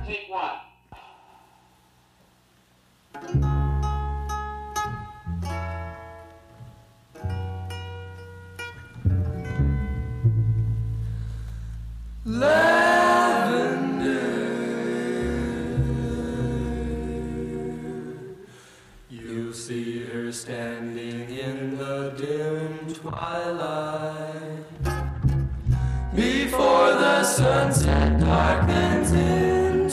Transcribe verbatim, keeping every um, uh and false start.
take one. You see her standing in the dim twilight before the sunset darkens in.